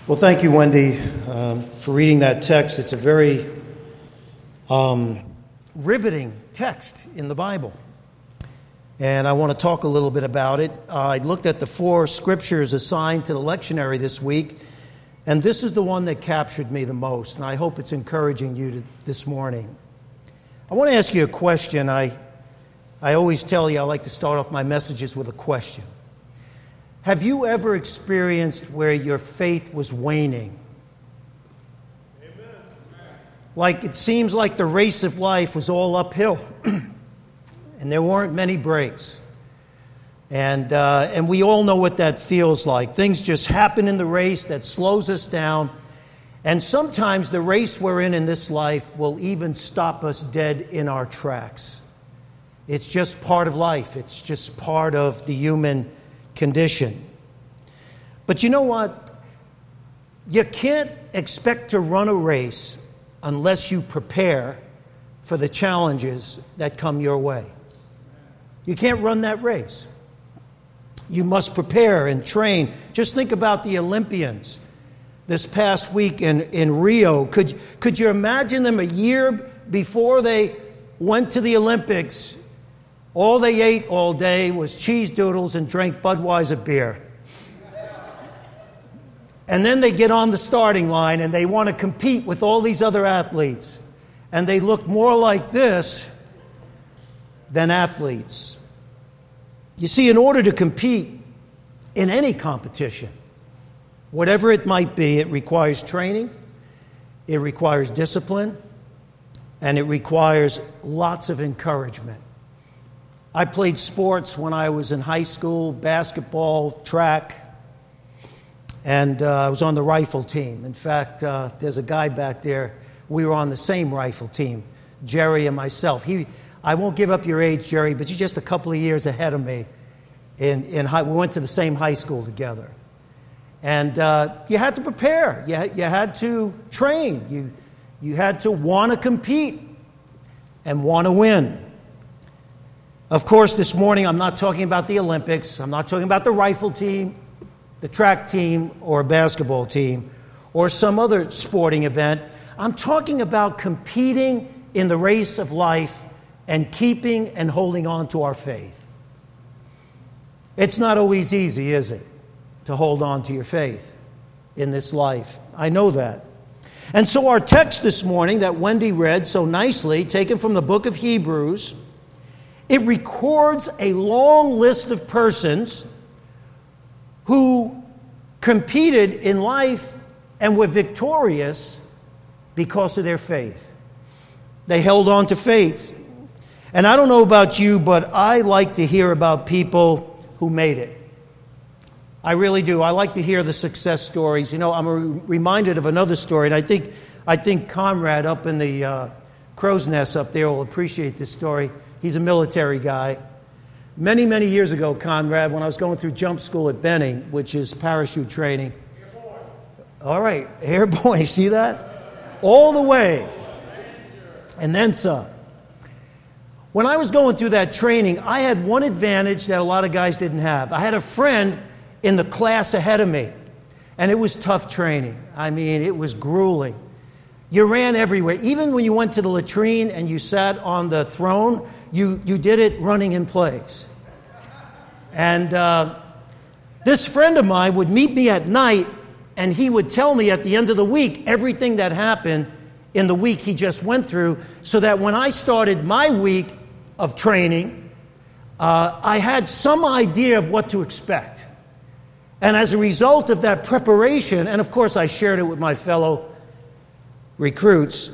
Well, thank you, Wendy, for reading that text. It's a very riveting text in the Bible. And I want to talk a little bit about it. I looked at the 4 scriptures assigned to the lectionary this week, and this is the one that captured me the most, and I hope it's encouraging you this morning. I want to ask you a question. I always tell you I like to start off my messages with a question. Have you ever experienced where your faith was waning? Amen. Like it seems like the race of life was all uphill, and there weren't many breaks. And we all know what that feels like. Things just happen in the race that slows us down. And sometimes the race we're in this life will even stop us dead in our tracks. It's just part of life. It's just part of the human condition. But you know what? You can't expect to run a race unless you prepare for the challenges that come your way. You can't run that race. You must prepare and train. Just think about the Olympians this past week in Rio. Could you imagine them a year before they went to the Olympics? All they ate all day was cheese doodles and drank Budweiser beer. And then they get on the starting line and they want to compete with all these other athletes. And they look more like this than athletes. You see, in order to compete in any competition, whatever it might be, it requires training, it requires discipline, and it requires lots of encouragement. I played sports when I was in high school, basketball, track, and I was on the rifle team. In fact, there's a guy back there. We were on the same rifle team, Jerry and myself. I won't give up your age, Jerry, but you're just a couple of years ahead of me. We went to the same high school together. And you had to prepare. You had to train. You had to want to compete and want to win. Of course, this morning I'm not talking about the Olympics. I'm not talking about the rifle team, the track team, or basketball team, or some other sporting event. I'm talking about competing in the race of life and keeping and holding on to our faith. It's not always easy, is it, to hold on to your faith in this life? I know that. And so our text this morning that Wendy read so nicely, taken from the book of Hebrews, it records a long list of persons who competed in life and were victorious because of their faith. They held on to faith. And I don't know about you, but I like to hear about people who made it. I really do. I like to hear the success stories. You know, I'm reminded of another story, and I think Conrad up in the crow's nest up there will appreciate this story. He's a military guy. Many, many years ago, Conrad, when I was going through jump school at Benning, which is parachute training. Airborne. All right, airborne, see that? All the way. And then some. When I was going through that training, I had one advantage that a lot of guys didn't have. I had a friend in the class ahead of me, and it was tough training. I mean, it was grueling. You ran everywhere. Even when you went to the latrine and you sat on the throne, you did it running in place. And this friend of mine would meet me at night, and he would tell me at the end of the week everything that happened in the week he just went through, so that when I started my week of training, I had some idea of what to expect. And as a result of that preparation, and of course I shared it with my fellow recruits,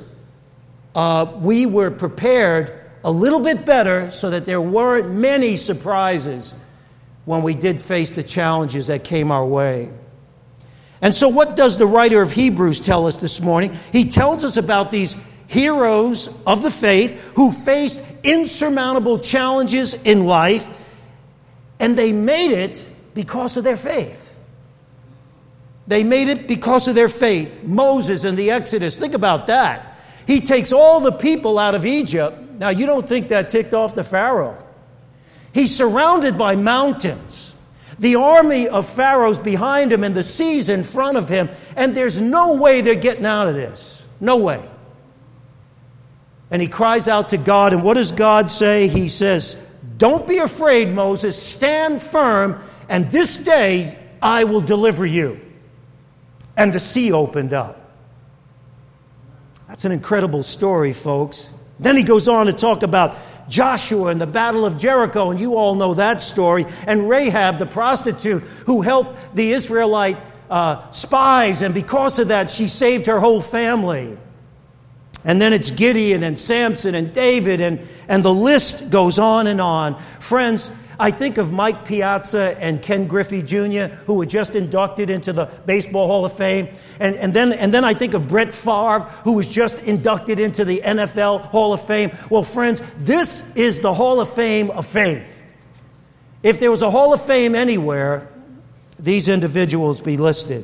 we were prepared a little bit better so that there weren't many surprises when we did face the challenges that came our way. And so what does the writer of Hebrews tell us this morning? He tells us about these heroes of the faith who faced insurmountable challenges in life, and they made it because of their faith. They made it because of their faith. Moses in the Exodus, think about that. He takes all the people out of Egypt. Now, you don't think that ticked off the Pharaoh. He's surrounded by mountains. The army of Pharaoh's behind him and the sea's in front of him, and there's no way they're getting out of this. No way. And he cries out to God, and what does God say? He says, "Don't be afraid, Moses. Stand firm, and this day I will deliver you." And the sea opened up. That's an incredible story, folks. Then he goes on to talk about Joshua and the Battle of Jericho, and you all know that story, and Rahab, the prostitute, who helped the Israelite spies, and because of that, she saved her whole family. And then it's Gideon and Samson and David, and the list goes on and on. Friends, I think of Mike Piazza and Ken Griffey Jr., who were just inducted into the Baseball Hall of Fame. And then I think of Brett Favre, who was just inducted into the NFL Hall of Fame. Well, friends, this is the Hall of Fame of faith. If there was a Hall of Fame anywhere, these individuals be listed.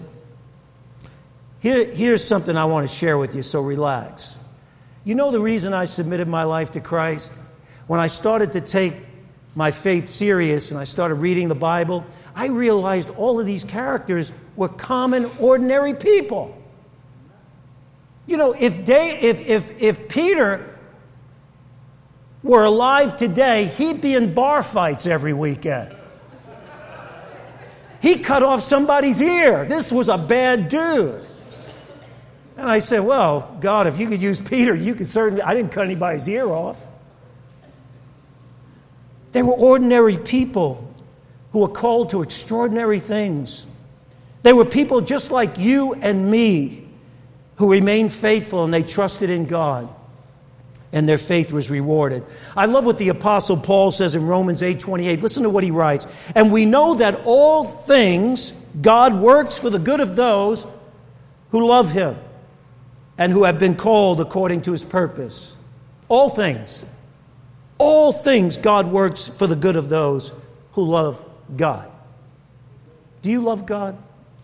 Here's something I want to share with you, so relax. You know the reason I submitted my life to Christ? When I started to take my faith serious and I started reading the Bible, I realized all of these characters were common, ordinary people. You know, if Peter were alive today, he'd be in bar fights every weekend. He cut off somebody's ear. This was a bad dude. And I said, well, God, if you could use Peter, you could certainly... I didn't cut anybody's ear off. They were ordinary people who were called to extraordinary things. They were people just like you and me who remained faithful and they trusted in God. And their faith was rewarded. I love what the Apostle Paul says in Romans 8:28. Listen to what he writes. And we know that all things God works for the good of those who love him and who have been called according to his purpose. All things. All things God works for the good of those who love God. Do you love God?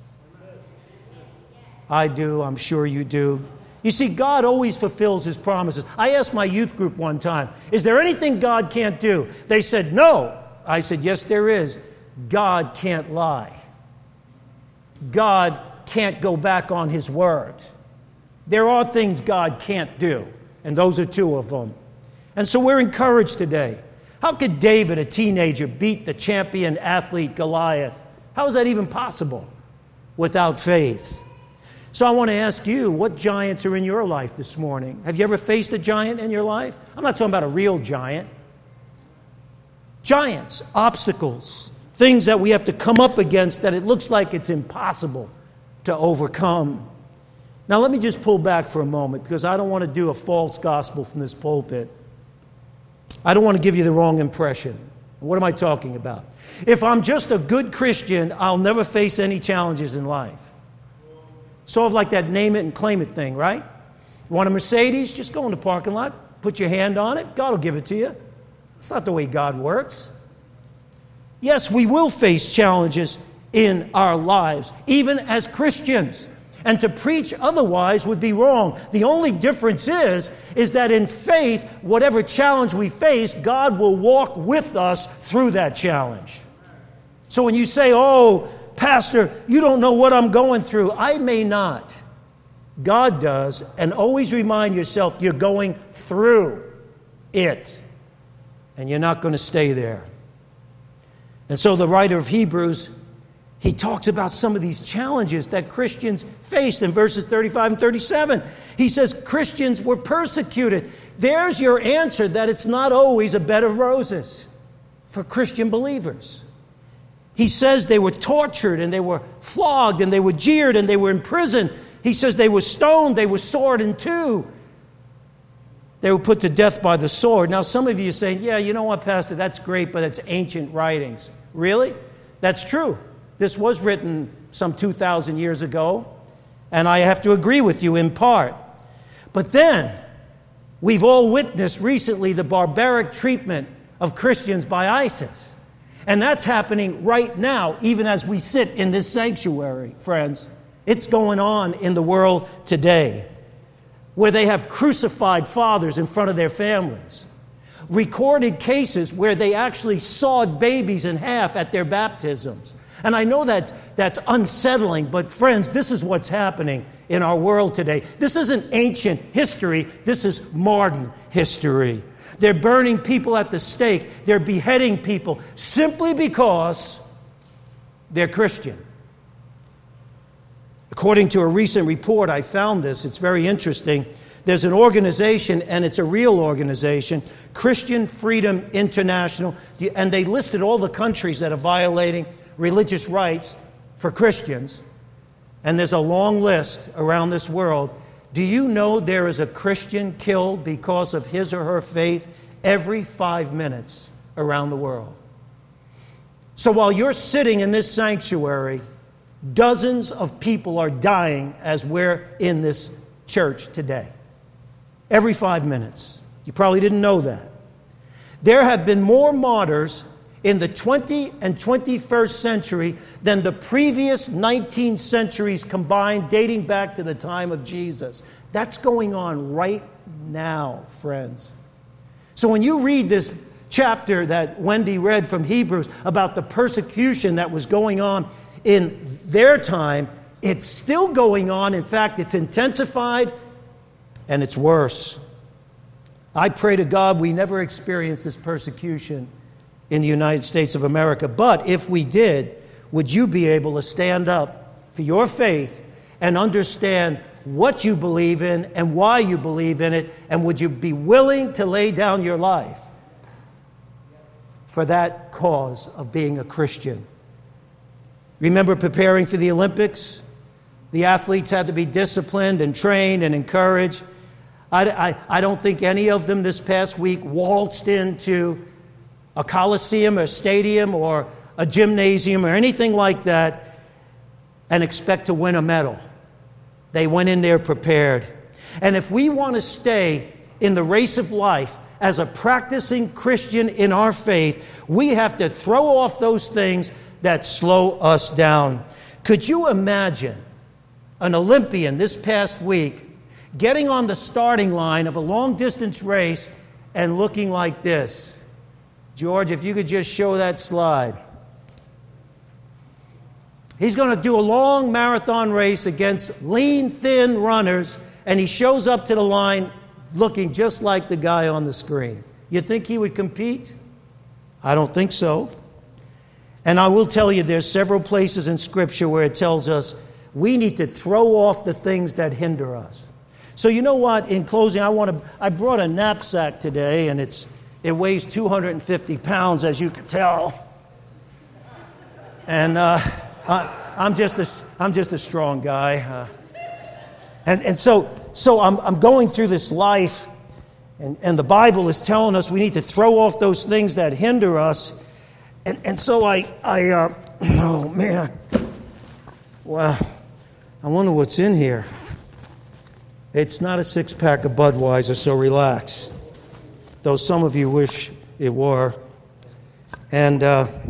I do. I'm sure you do. You see, God always fulfills his promises. I asked my youth group one time, is there anything God can't do? They said, no. I said, yes, there is. God can't lie. God can't go back on his word. There are things God can't do, and those are two of them. And so we're encouraged today. How could David, a teenager, beat the champion athlete Goliath? How is that even possible without faith? So I want to ask you, what giants are in your life this morning? Have you ever faced a giant in your life? I'm not talking about a real giant. Giants, obstacles, things that we have to come up against that it looks like it's impossible to overcome. Now let me just pull back for a moment because I don't want to do a false gospel from this pulpit. I don't want to give you the wrong impression. What am I talking about? If I'm just a good Christian, I'll never face any challenges in life. Sort of like that name it and claim it thing, right? You want a Mercedes? Just go in the parking lot, put your hand on it, God will give it to you. That's not the way God works. Yes, we will face challenges in our lives, even as Christians. And to preach otherwise would be wrong. The only difference is that in faith, whatever challenge we face, God will walk with us through that challenge. So when you say, oh, Pastor, you don't know what I'm going through. I may not. God does. And always remind yourself you're going through it. And you're not going to stay there. And so the writer of Hebrews, he talks about some of these challenges that Christians faced in verses 35 and 37. He says Christians were persecuted. There's your answer that it's not always a bed of roses for Christian believers. He says they were tortured and they were flogged and they were jeered and they were imprisoned. He says they were stoned, they were sawed in two. They were put to death by the sword. Now some of you are saying, yeah, you know what, Pastor, that's great, but it's ancient writings. Really? That's true. This was written some 2,000 years ago, and I have to agree with you in part. But then, we've all witnessed recently the barbaric treatment of Christians by ISIS. And that's happening right now, even as we sit in this sanctuary, friends. It's going on in the world today, where they have crucified fathers in front of their families. Recorded cases where they actually sawed babies in half at their baptisms. And I know that's unsettling, but friends, this is what's happening in our world today. This isn't ancient history. This is modern history. They're burning people at the stake. They're beheading people simply because they're Christian. According to a recent report, I found this. It's very interesting. There's an organization, and it's a real organization, Christian Freedom International, and they listed all the countries that are violating religious rights for Christians. And there's a long list around this world. Do you know there is a Christian killed because of his or her faith every 5 minutes around the world? So while you're sitting in this sanctuary, dozens of people are dying as we're in this church today. Every 5 minutes. You probably didn't know that. There have been more martyrs in the 20th and 21st century than the previous 19 centuries combined, dating back to the time of Jesus. That's going on right now, friends. So when you read this chapter that Wendy read from Hebrews about the persecution that was going on in their time, it's still going on. In fact, it's intensified and it's worse. I pray to God we never experience this persecution in the United States of America. But if we did, would you be able to stand up for your faith and understand what you believe in and why you believe in it? And would you be willing to lay down your life for that cause of being a Christian? Remember preparing for the Olympics? The athletes had to be disciplined and trained and encouraged. I don't think any of them this past week waltzed into a coliseum or stadium or a gymnasium or anything like that and expect to win a medal. They went in there prepared. And if we want to stay in the race of life as a practicing Christian in our faith, we have to throw off those things that slow us down. Could you imagine an Olympian this past week getting on the starting line of a long-distance race and looking like this? George, if you could just show that slide. He's going to do a long marathon race against lean, thin runners, and he shows up to the line looking just like the guy on the screen. You think he would compete? I don't think so. And I will tell you, there's several places in Scripture where it tells us we need to throw off the things that hinder us. So you know what? In closing, I brought a knapsack today, and it weighs 250 pounds, as you can tell. And I'm just a strong guy. And so I'm going through this life, and the Bible is telling us we need to throw off those things that hinder us. And so oh man, wow, I wonder what's in here. It's not a six-pack of Budweiser, so relax. Though some of you wish it were. And,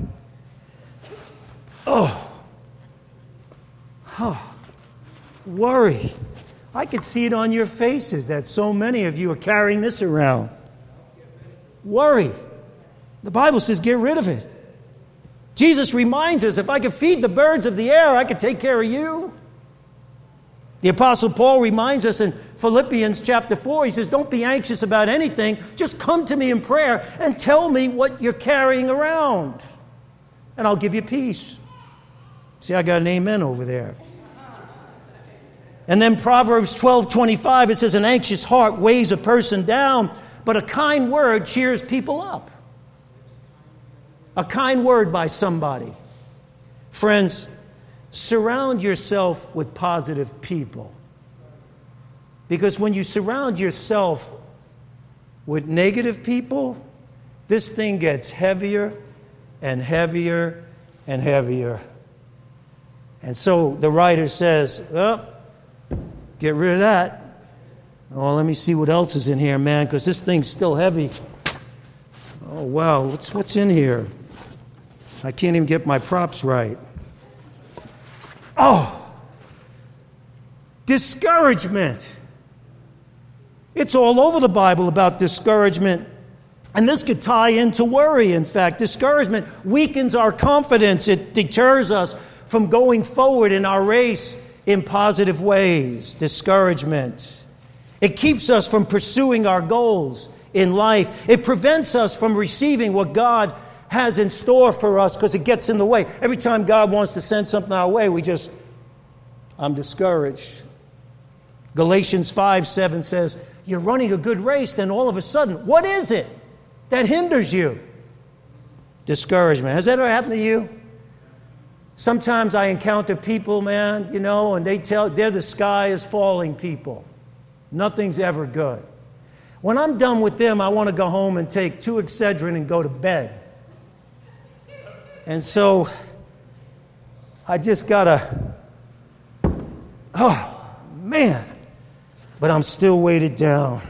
worry. I could see it on your faces that so many of you are carrying this around. Worry. The Bible says get rid of it. Jesus reminds us, if I could feed the birds of the air, I could take care of you. The Apostle Paul reminds us in Philippians chapter 4, he says, don't be anxious about anything. Just come to me in prayer and tell me what you're carrying around, and I'll give you peace. See, I got an amen over there. And then Proverbs 12:25, it says, an anxious heart weighs a person down, but a kind word cheers people up. A kind word by somebody. Friends, surround yourself with positive people. Because when you surround yourself with negative people, this thing gets heavier and heavier and heavier. And so the writer says, get rid of that. Oh, let me see what else is in here, man, because this thing's still heavy. Oh, wow, what's in here? I can't even get my props right. Oh, discouragement. It's all over the Bible about discouragement. And this could tie into worry, in fact. Discouragement weakens our confidence. It deters us from going forward in our race in positive ways. Discouragement. It keeps us from pursuing our goals in life. It prevents us from receiving what God has in store for us because it gets in the way. Every time God wants to send something our way, I'm discouraged. Galatians 5:7 says, you're running a good race, then all of a sudden, what is it that hinders you? Discouragement. Has that ever happened to you? Sometimes I encounter people, man, and they're the sky is falling people. Nothing's ever good. When I'm done with them, I want to go home and take 2 Excedrin and go to bed. And so I just gotta, oh, man. But I'm still weighted down.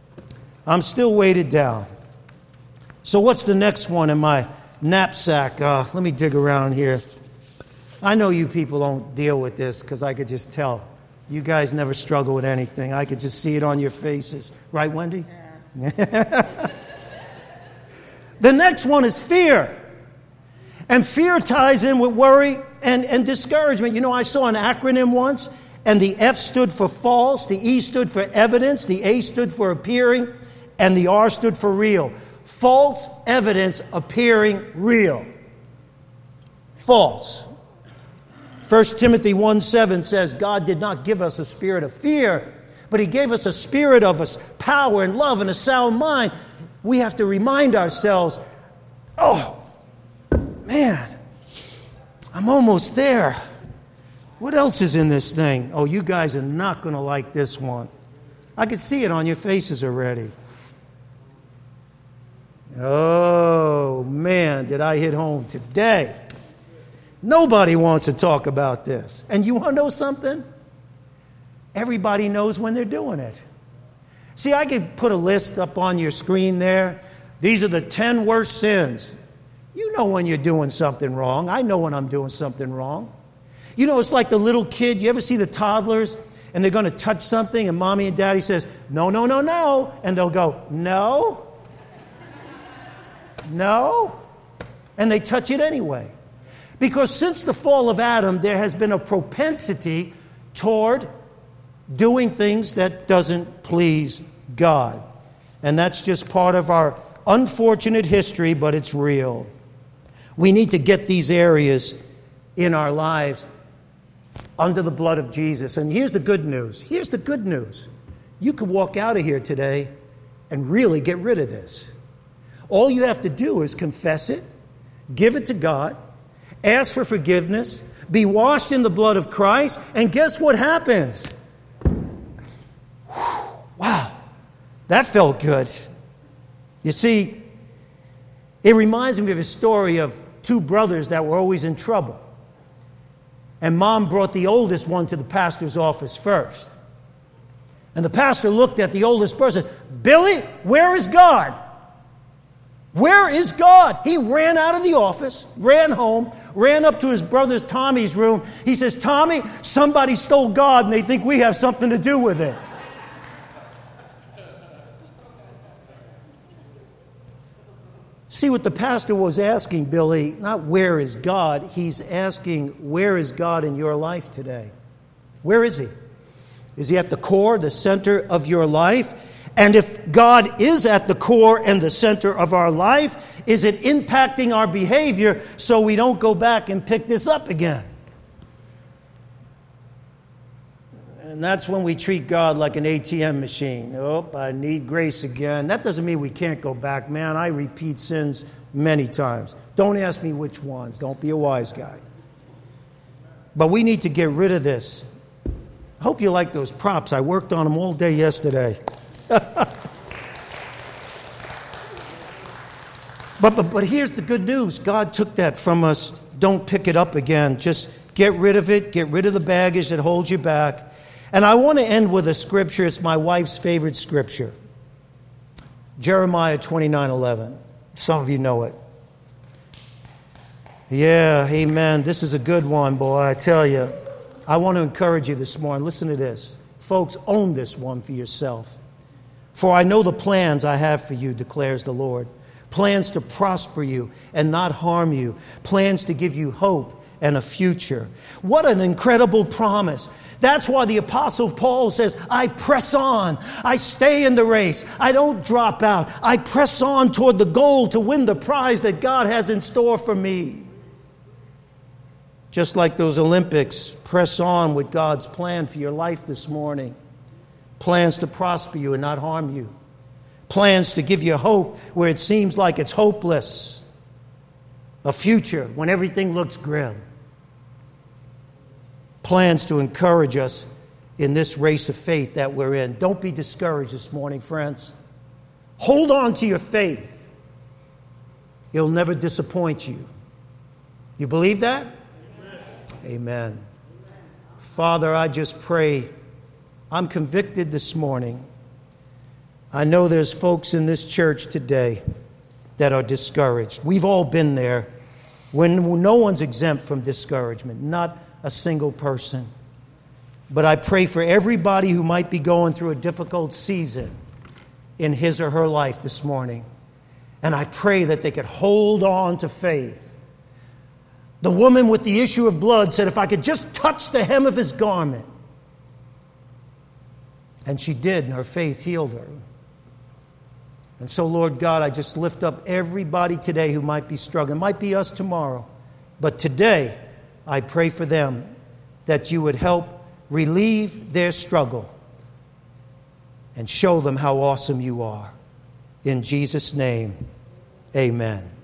So what's the next one in my knapsack? Let me dig around here. I know you people don't deal with this because I could just tell. You guys never struggle with anything. I could just see it on your faces. Right, Wendy? Yeah. The next one is fear. And fear ties in with worry and discouragement. I saw an acronym once, and the F stood for false, the E stood for evidence, the A stood for appearing, and the R stood for real. False evidence appearing real. False. 1 Timothy 1:7 says, God did not give us a spirit of fear, but He gave us a spirit of power and love and a sound mind. We have to remind ourselves, oh, man, I'm almost there. What else is in this thing? Oh, you guys are not going to like this one. I can see it on your faces already. Oh, man, did I hit home today? Nobody wants to talk about this. And you want to know something? Everybody knows when they're doing it. See, I could put a list up on your screen there. These are the 10 worst sins. You know when you're doing something wrong. I know when I'm doing something wrong. It's like the little kid. You ever see the toddlers and they're going to touch something and mommy and daddy says, no, no, no, no. And they'll go, no, no. And they touch it anyway. Because since the fall of Adam, there has been a propensity toward doing things that doesn't please God. And that's just part of our unfortunate history, but it's real. We need to get these areas in our lives under the blood of Jesus. And here's the good news. You could walk out of here today and really get rid of this. All you have to do is confess it, give it to God, ask for forgiveness, be washed in the blood of Christ, and guess what happens? Wow, that felt good. You see, it reminds me of a story of 2 brothers that were always in trouble. And mom brought the oldest one to the pastor's office first. And the pastor looked at the oldest brother and said, Billy, where is God? Where is God? He ran out of the office, ran home, ran up to his brother Tommy's room. He says, Tommy, somebody stole God and they think we have something to do with it. See, what the pastor was asking, Billy, not where is God, he's asking, where is God in your life today? Where is He? Is He at the core, the center of your life? And if God is at the core and the center of our life, is it impacting our behavior so we don't go back and pick this up again? And that's when we treat God like an ATM machine. Oh, I need grace again. That doesn't mean we can't go back. Man, I repeat sins many times. Don't ask me which ones. Don't be a wise guy. But we need to get rid of this. I hope you like those props. I worked on them all day yesterday. But here's the good news. God took that from us. Don't pick it up again. Just get rid of it. Get rid of the baggage that holds you back. And I want to end with a scripture. It's my wife's favorite scripture. Jeremiah 29:11. Some of you know it. Yeah, amen. This is a good one, boy, I tell you. I want to encourage you this morning. Listen to this. Folks, own this one for yourself. For I know the plans I have for you, declares the Lord. Plans to prosper you and not harm you. Plans to give you hope and a future. What an incredible promise. That's why the Apostle Paul says, I press on. I stay in the race. I don't drop out. I press on toward the goal to win the prize that God has in store for me. Just like those Olympics, press on with God's plan for your life this morning. Plans to prosper you and not harm you. Plans to give you hope where it seems like it's hopeless. A future when everything looks grim. Plans to encourage us in this race of faith that we're in. Don't be discouraged this morning, friends. Hold on to your faith. It'll never disappoint you. You believe that? Amen. Father, I just pray. I'm convicted this morning. I know there's folks in this church today that are discouraged. We've all been there. When no one's exempt from discouragement, not a single person. But I pray for everybody who might be going through a difficult season in his or her life this morning. And I pray that they could hold on to faith. The woman with the issue of blood said, if I could just touch the hem of his garment. And she did, and her faith healed her. And so, Lord God, I just lift up everybody today who might be struggling. It might be us tomorrow. But today, I pray for them that you would help relieve their struggle and show them how awesome you are. In Jesus' name, amen.